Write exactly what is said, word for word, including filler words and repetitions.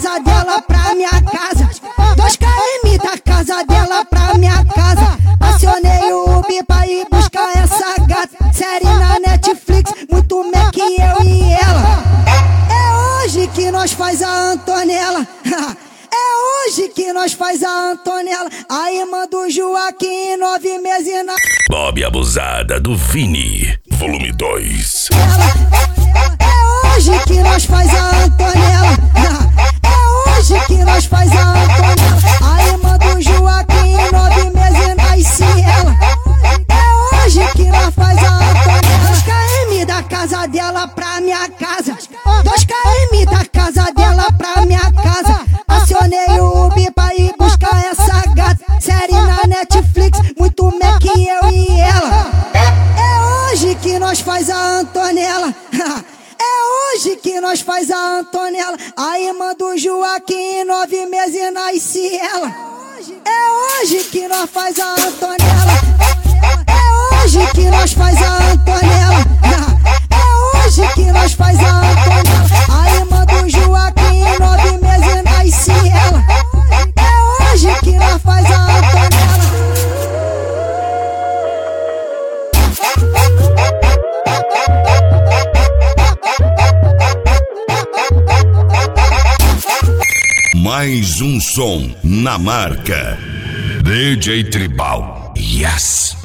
casa dela pra minha casa. Dois km da casa dela pra minha casa. Acionei o Uber pra ir buscar essa gata. Série na Netflix, muito melhor que eu e ela. É hoje que nós faz a Antonella. É hoje que nós faz a Antonella. A irmã do Joaquim, nove meses na... Bob Abusada do Vini, volume dois. É hoje que nós faz a Antonella. É hoje que nós faz a Antonella. A irmã do Joaquim, nove meses nasce ela. É hoje que nós faz a Antonella. Dois km da casa dela pra minha casa. Dois km da casa dela pra minha casa. Acionei o Uber pra ir buscar essa gata. Série na Netflix, muito melhor que eu e ela. É hoje que nós faz a Antonella. É hoje que nós faz a Antonella. A irmã do Joaquim, nove meses nasce ela. É hoje que nós faz a Antonella. É hoje que nós faz a Antonella. É hoje que nós faz a Antonella. A irmã do Joaquim, nove meses nasce ela. É hoje que nós faz a Antonella. Mais um som na marca D J Tribal. Yes!